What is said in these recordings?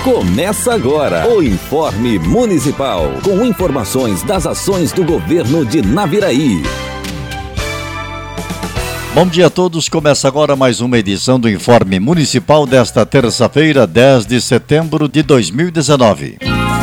Começa agora o Informe Municipal, com informações das ações do governo de Naviraí. Bom dia a todos, começa agora mais uma edição do Informe Municipal desta terça-feira, 10 de setembro de 2019.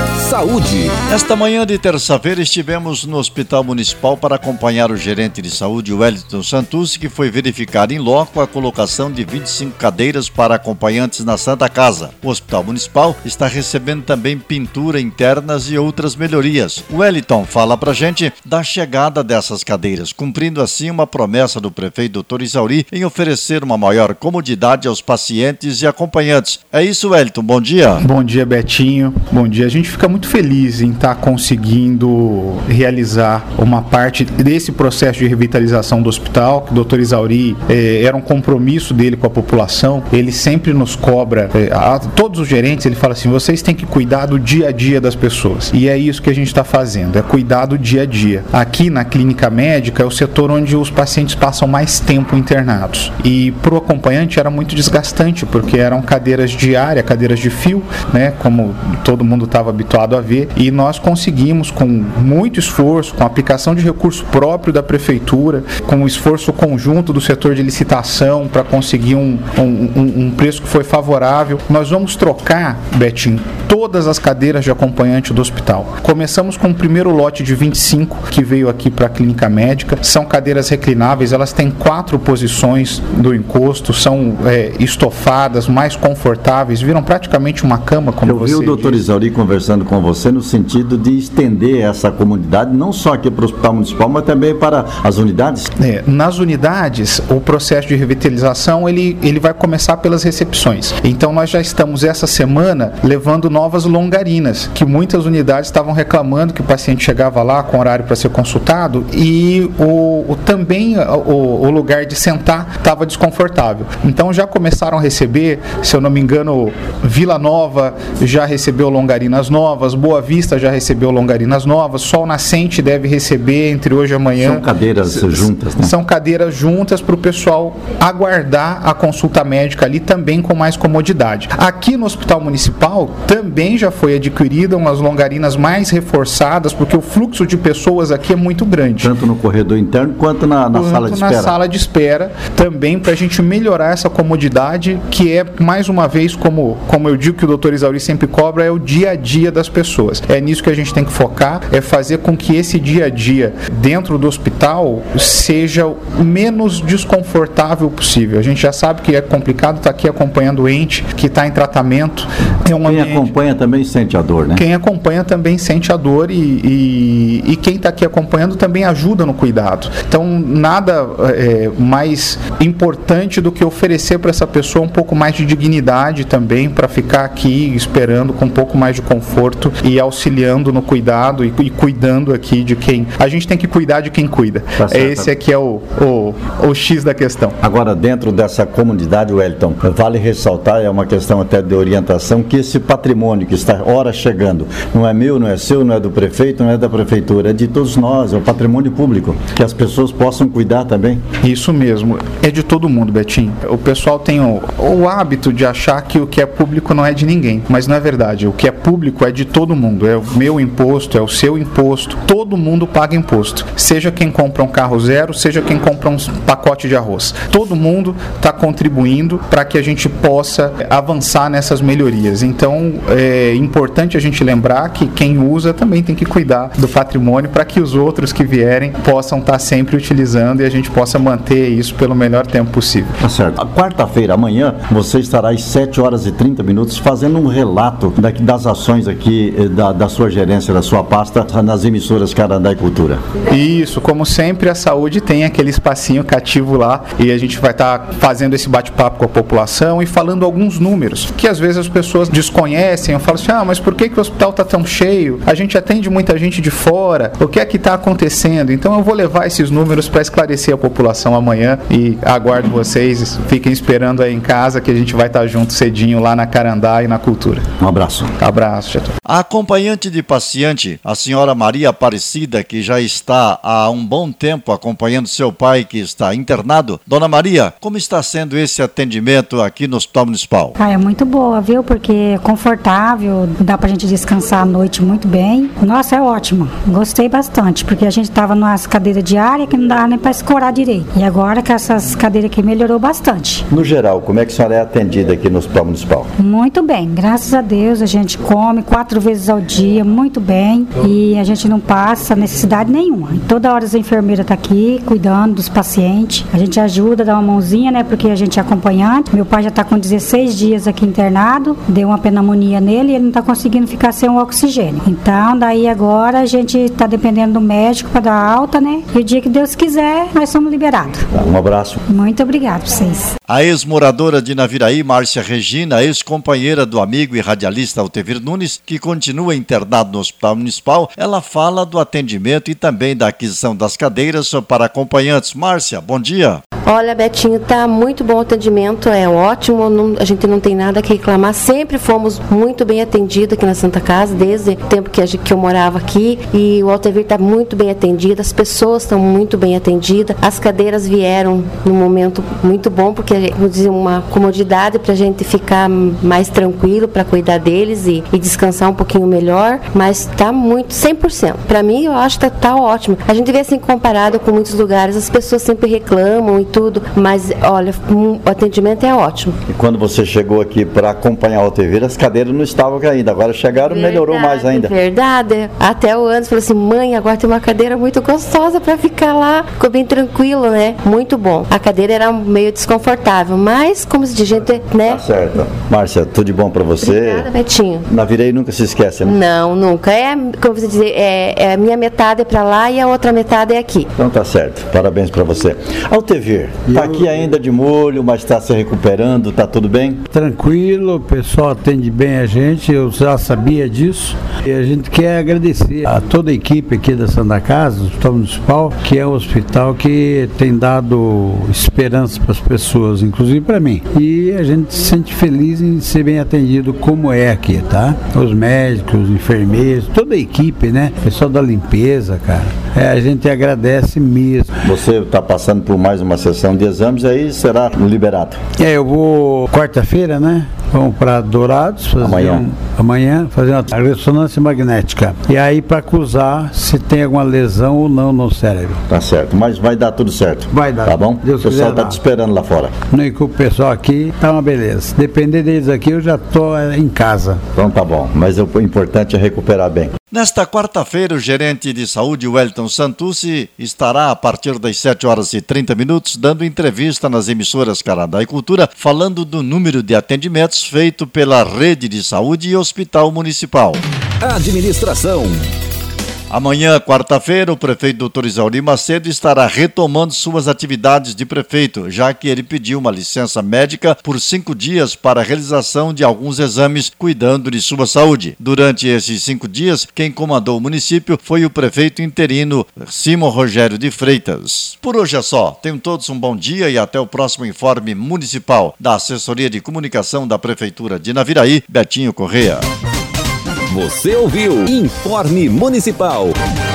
Saúde. Esta manhã de terça-feira estivemos no Hospital Municipal para acompanhar o gerente de saúde, Wellington Santucci, que foi verificar em loco a colocação de 25 cadeiras para acompanhantes na Santa Casa. O Hospital Municipal está recebendo também pintura internas e outras melhorias. O Wellington fala pra gente da chegada dessas cadeiras, cumprindo assim uma promessa do prefeito Dr. Isauri em oferecer uma maior comodidade aos pacientes e acompanhantes. É isso, Wellington, bom dia. Bom dia, Betinho. Bom dia. A gente fica muito feliz em estar conseguindo realizar uma parte desse processo de revitalização do hospital, que o Dr. Isauri era um compromisso dele com a população. Ele sempre nos cobra, a todos os gerentes, ele fala assim, vocês têm que cuidar do dia a dia das pessoas. E é isso que a gente está fazendo, é cuidar do dia a dia. Aqui na clínica médica é o setor onde os pacientes passam mais tempo internados. E para o acompanhante era muito desgastante, porque eram cadeiras de área, cadeiras de fio, né, como todo mundo estava habituado a ver, e nós conseguimos, com muito esforço, com a aplicação de recurso próprio da prefeitura, com o esforço conjunto do setor de licitação para conseguir um preço que foi favorável, nós vamos trocar, Betinho, todas as cadeiras de acompanhante do hospital. Começamos com o primeiro lote de 25 que veio aqui para a clínica médica. São cadeiras reclináveis, elas têm 4 posições do encosto, são estofadas, mais confortáveis, viram praticamente uma cama, como você disse. Eu vi o Dr. Isauri conversando com você no sentido de estender essa comunidade, não só aqui para o Hospital Municipal, mas também para as unidades? Nas unidades, o processo de revitalização, ele vai começar pelas recepções. Então, nós já estamos essa semana levando novas longarinas, que muitas unidades estavam reclamando que o paciente chegava lá com horário para ser consultado e também o lugar de sentar estava desconfortável. Então, já começaram a receber, se eu não me engano, Vila Nova já recebeu longarinas novas, Boa Vista já recebeu longarinas novas, Sol Nascente deve receber entre hoje e amanhã. São cadeiras juntas, né? São cadeiras juntas para o pessoal aguardar a consulta médica ali também com mais comodidade. Aqui no Hospital Municipal também já foi adquirida umas longarinas mais reforçadas, porque o fluxo de pessoas aqui é muito grande. Tanto no corredor interno quanto na sala de espera. Na sala de espera, também para a gente melhorar essa comodidade, que é, mais uma vez, como eu digo que o Dr. Isauri sempre cobra, é o dia a dia das pessoas. É nisso que a gente tem que focar, é fazer com que esse dia a dia dentro do hospital seja o menos desconfortável possível. A gente já sabe que é complicado estar aqui acompanhando o ente que está em tratamento. Quem acompanha também sente a dor, né? Quem acompanha também sente a dor e quem está aqui acompanhando também ajuda no cuidado. Então, nada mais importante do que oferecer para essa pessoa um pouco mais de dignidade também, para ficar aqui esperando com um pouco mais de conforto e auxiliando no cuidado e cuidando aqui de quem... A gente tem que cuidar de quem cuida. Tá, esse aqui é o X da questão. Agora, dentro dessa comunidade, Wellington, vale ressaltar, é uma questão até de orientação, que esse patrimônio que está ora chegando, não é meu, não é seu, não é do prefeito, não é da prefeitura, é de todos nós, é o patrimônio público, que as pessoas possam cuidar também. Isso mesmo, é de todo mundo, Betinho. O pessoal tem o hábito de achar que o que é público não é de ninguém, mas não é verdade. O que é público é de todo mundo, é o meu imposto, é o seu imposto, todo mundo paga imposto, seja quem compra um carro zero, seja quem compra um pacote de arroz. Todo mundo está contribuindo para que a gente possa avançar nessas melhorias. Então, é importante a gente lembrar que quem usa também tem que cuidar do patrimônio para que os outros que vierem possam estar sempre utilizando e a gente possa manter isso pelo melhor tempo possível. Tá certo. A quarta-feira, amanhã, você estará às 7h30 fazendo um relato das ações aqui da sua gerência, da sua pasta, nas emissoras Carandá e Cultura. Isso, como sempre, a saúde tem aquele espacinho cativo lá e a gente vai estar fazendo esse bate-papo com a população e falando alguns números, que às vezes as pessoas desconhecem. Eu falo assim, mas por que o hospital está tão cheio? A gente atende muita gente de fora, o que é que está acontecendo? Então eu vou levar esses números para esclarecer a população amanhã e aguardo vocês, fiquem esperando aí em casa que a gente vai estar junto cedinho lá na Carandá e na Cultura. Um abraço. Abraço, Getúlio. A acompanhante de paciente, a senhora Maria Aparecida, que já está há um bom tempo acompanhando seu pai que está internado. Dona Maria, como está sendo esse atendimento aqui no Hospital Municipal? É muito boa, viu? Porque é confortável, dá pra gente descansar à noite muito bem. Nossa, é ótimo. Gostei bastante, porque a gente tava nas cadeiras diárias que não dava nem pra escorar direito. E agora com essas cadeiras aqui melhorou bastante. No geral, como é que a senhora é atendida aqui no Hospital Municipal? Muito bem, graças a Deus, a gente come 4 vezes ao dia, muito bem, e a gente não passa necessidade nenhuma. E toda hora a enfermeira tá aqui, cuidando dos pacientes. A gente ajuda, dá uma mãozinha, né, porque a gente é acompanhante. Meu pai já tá com 16 dias aqui internado, deu uma pneumonia nele e ele não tá conseguindo ficar sem o oxigênio. Então, daí agora a gente tá dependendo do médico para dar alta, né, e o dia que Deus quiser, nós somos liberados. Um abraço. Muito obrigado pra vocês. A ex-moradora de Naviraí, Márcia Regina, ex-companheira do amigo e radialista Altevir Nunes, que continua internado no Hospital Municipal, ela fala do atendimento e também da aquisição das cadeiras para acompanhantes. Márcia, bom dia. Olha, Betinho, tá muito bom o atendimento, é ótimo, a gente não tem nada que reclamar, sempre fomos muito bem atendidos aqui na Santa Casa, desde o tempo que eu morava aqui, e o Altevir tá muito bem atendido, as pessoas estão muito bem atendidas, as cadeiras vieram num momento muito bom, porque, vamos dizer, uma comodidade pra gente ficar mais tranquilo para cuidar deles e descansar um pouquinho melhor, mas tá muito, 100%. Pra mim, eu acho que tá ótimo. A gente vê assim, comparado com muitos lugares, as pessoas sempre reclamam e tudo, mas olha, o atendimento é ótimo. E quando você chegou aqui para acompanhar o Altevir, as cadeiras não estavam ainda, agora chegaram, verdade, melhorou mais ainda. Verdade, até o Anderson falou assim, mãe, agora tem uma cadeira muito gostosa para ficar lá, ficou bem tranquilo, né? Muito bom. A cadeira era meio desconfortável, mas como se diz, gente, né? Tá certo. Márcia, tudo de bom para você? Obrigada, Betinho. Naviraí nunca se esquece, né? Não, nunca. É, como você dizer, a minha metade é para lá e a outra metade é aqui. Então tá certo. Parabéns para você. Altevir, tá aqui ainda de molho, mas está se recuperando, tá tudo bem? Tranquilo, o pessoal atende bem a gente, eu já sabia disso. E a gente quer agradecer a toda a equipe aqui da Santa Casa, do Hospital Municipal, que é um hospital que tem dado esperança para as pessoas, inclusive para mim. E a gente se sente feliz em ser bem atendido como é aqui, tá? Os médicos, os enfermeiros, toda a equipe, né? Pessoal da limpeza, cara. A gente agradece mesmo. Você está passando por mais uma sessão de exames, aí será liberado. Eu vou quarta-feira, né? Vamos para Dourados fazer amanhã fazer uma ressonância magnética. E aí para acusar se tem alguma lesão ou não no cérebro. Tá certo, mas vai dar tudo certo. Vai dar. Tá bom? Deus o pessoal está te esperando lá fora. Não, e com o pessoal aqui tá uma beleza. Depender deles aqui, eu já tô em casa. Então tá bom, mas o importante é recuperar bem. Nesta quarta-feira, o gerente de saúde, Wellington Santucci, estará a partir das 7h30 dando entrevista nas emissoras Canadá e Cultura, falando do número de atendimentos feito pela rede de saúde e hospital municipal. Administração. Amanhã, quarta-feira, o prefeito Dr. Isauri Macedo estará retomando suas atividades de prefeito, já que ele pediu uma licença médica por 5 dias para a realização de alguns exames, cuidando de sua saúde. Durante esses 5 dias, quem comandou o município foi o prefeito interino Simon Rogério de Freitas. Por hoje é só. Tenham todos um bom dia e até o próximo informe municipal da Assessoria de Comunicação da Prefeitura de Naviraí, Betinho Correia. Você ouviu Informe Municipal.